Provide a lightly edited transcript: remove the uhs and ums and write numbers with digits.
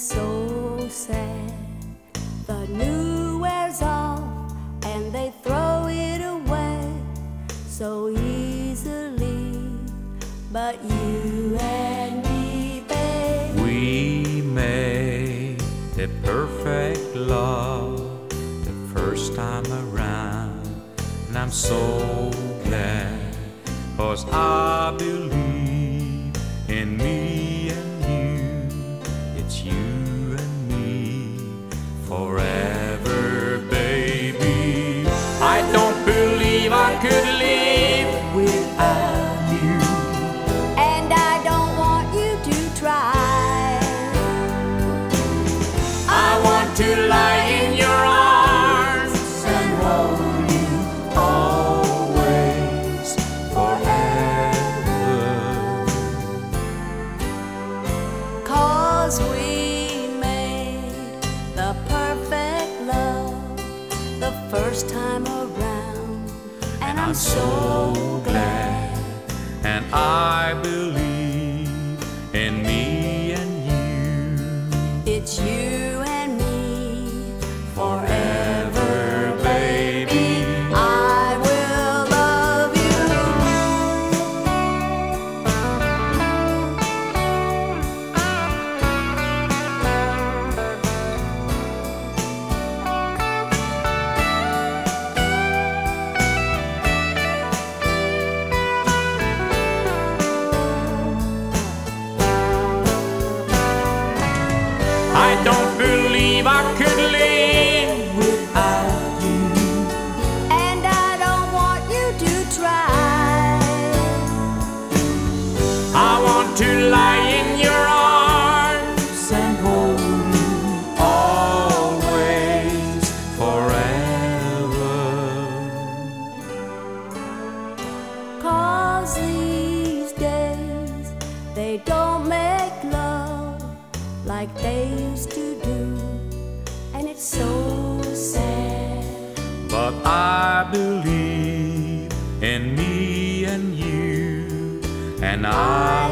so sad. The new wears off and they throw it away so easily. But you and me, babe, we made a perfect love the first time around, and I'm so glad, 'cause I believe in me and you. It's you and me forever, baby. I don't believe I could live without you, and I don't want you to try. I want to lie in your arms and hold you always, forever. 'Cause we made the perfect love the first time around, and I'm so glad. And I believe in me and you. It's you and me Forever, baby. I will love you. I don't believe I could live without you. And I don't want you to try. I want to lie in your arms and hold you always, forever. 'Cause these days they don't make love like they used to do, and it's so sad. But I believe in me and you, and I